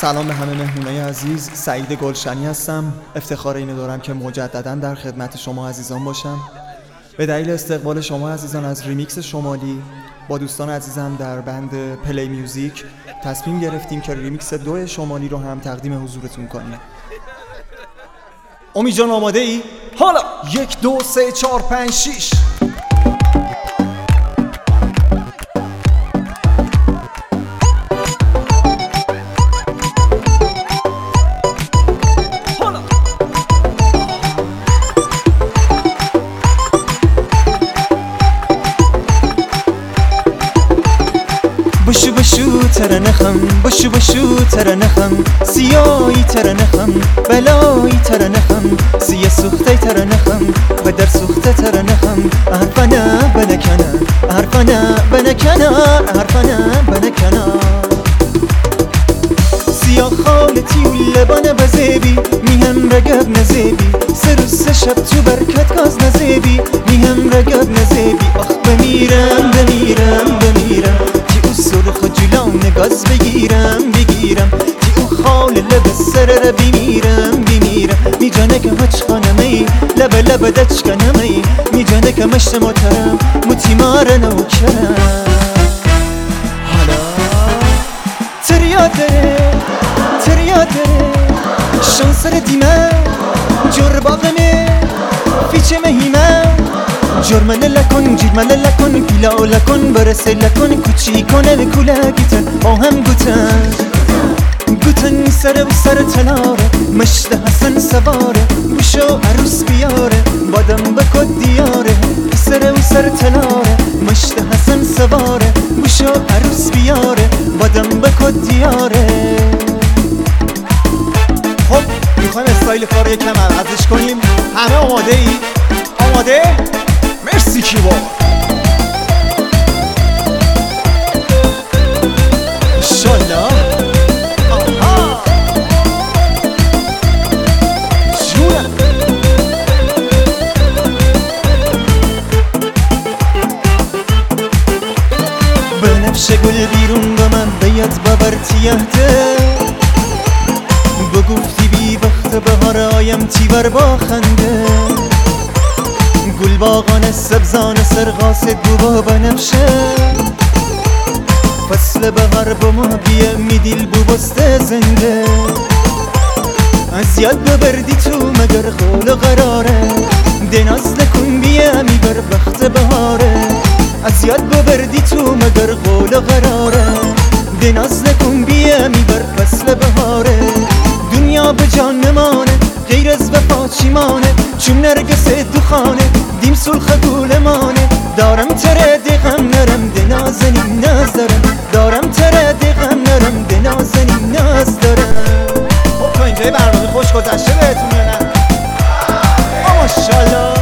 سلام به همه مهمونای عزیز. سعید گلشنی هستم. افتخار اینو دارم که مجددا در خدمت شما عزیزان باشم. به دلیل استقبال شما عزیزان از ریمیکس شمالی با دوستان عزیزم در بند پلی میوزیک تصمیم گرفتیم که ریمیکس 2 شمالی رو هم تقدیم حضورتون کنیم. امید جان آماده ای؟ حالا 1 2 3 4 5 6 بشو ترنخم بشو ترنخم سیایی ترنخم بلایی ترنخم سیه سوخته ترنخم و در سوخته ترنخم حرفنا بنکنه حرفنا بنکنه حرفنا بنکنه سیاه خالتی و لبان بزیبی میهم رگب نزیبی سروس شب تو برکت گاز نزیبی میهم رگب نزیبی آخ بمیرم سرخ جلان گاز بگیرم که او خال لب سر را بیمیرم می جانه که هچ خانمی لب دچ کنمی می جانه که مشت مترم متیمار نوکرم حالا تریاده شانسر دیمه جور باغمه فیچه مهیمه جرمنه لکن جیرمنه لکن پیلا لکن برسه لکن کوچی کنه کولگیتن با هم گوتن سر و سر تلاره مشت حسن سواره بشو عروس بیاره بادم بکد دیاره سر و سر تلاره مشت حسن سواره بشو عروس بیاره بادم بکد دیاره. خب میخوایم استایل کار یکم عوضش کنیم. همه آماده ای؟ آماده؟ مرسی کیبورد. انشالله. آها جونم. بنفش گل بیرون با من بیاد باورتیهده بگفتی بی وقت بهار آیم تیور با خنده گل باغان سبزان سرغاست بو بنفشه فصل بهار با ما بیه میدیل بو بسته زنده از یاد ببردی تو مگر خول قراره دناز نکن بیه میبر وقت بهاره از یاد ببردی تو مگر خول قراره دناز نکن بیه میبر فصل بهاره دنیا به جان نمانه غیر از وفا چیمانه چون نرگس دخانه دیم سلخ گولمانه دارم تره دیغم نرم دنازنی ناز دارم دارم تره دیغم نرم دنازنی ناز دارم. خب تا اینجای برنامه خوش گذشته بهتون یا نه؟ ماشاءالله.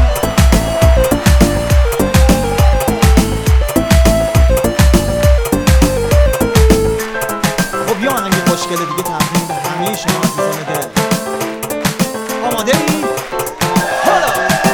خب یا آهنگ خوشگل دیگه تقدیم به همه شما عزیزان دل. آماده ای؟ حالا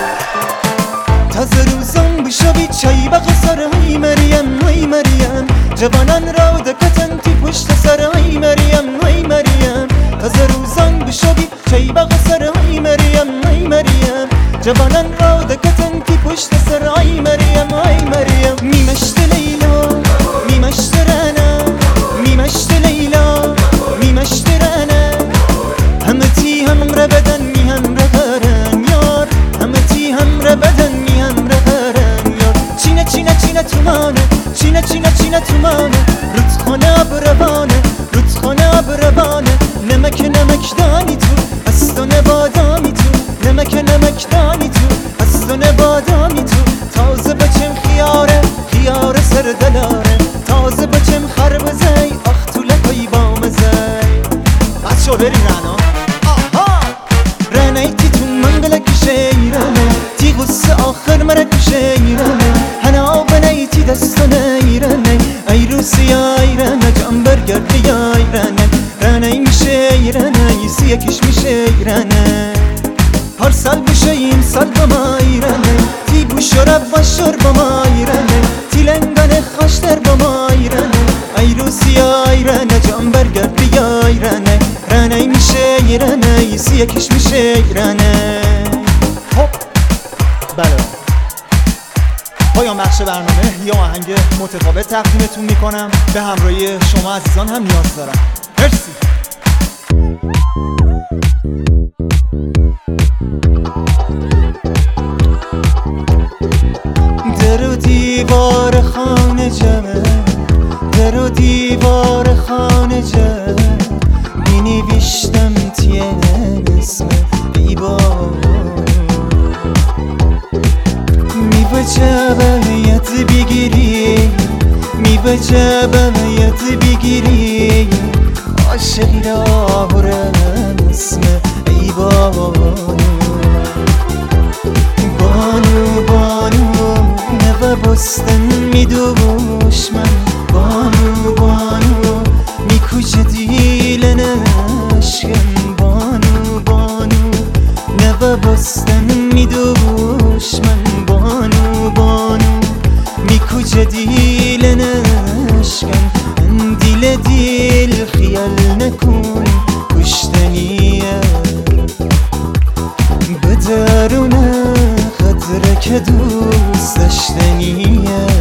تازه روزان بشوی چای با قصر های مریم وی مریم جوانان را دکتن تی پشت سر های مریم وی مریم تازه روزان بشوی چای با قصر های مریم وی مریم جوانان را دکتن تی پشت سر های مریم وی مریم میمشت لیلا میمشت رنا میمشت لیلا میمشت رنا همه تی هم را بدن می هم را قرن یار همه تی هم را بدن می هم را قرن یار چینه تومانه چینه تومانه رودخانه بروانه نمک دانی تو استون بادامی تو نمک دانی تو استون بادامی تو تازه بچم خیاره سر دلاره تازه بچم خربزی آخ تو لکایی بامزی. بچه ها بریم رنا. رنای تی تو منگل کشیرانه تی غصه آخر مرا کشیرانه هنا بنای تی دستان ایرانه ای روسی ایرانه جان برگردی ایرانه رنای میشه ایرانه سی کش میشه ایرانه هر سال بشه این سال با ما ایرانه تی بوشرب و شر با ما ایرانه تی لنگان خوشتر با ما ایرانه ای روسی ایرانه جان برگردی ایرانه ایرانه سی یکیش میشه ایرانه. خب بله، پایان بخش برنامه یه آهنگ متفاوت تقدیمتون میکنم. به همراهی شما عزیزان هم نیاز دارم. مرسی. در و دیوار خانه جمعه، در و دیوار خانه جمعه، بینویشتم تین اسم ای بانو. میوجبیت بگیری، میوجبیت بگیری، عاشقی را اسم ای بانو. بانو بانو نو بستن میدوش من، بانو بانو میکوچه دیلن عشقم، بانو بانو نو بستن میدوش من، بانو بانو میکوچه دیلن عشقم. دیل دیل خیال نکن کشتنیه، به درونه قدره که دوست داشتنیه.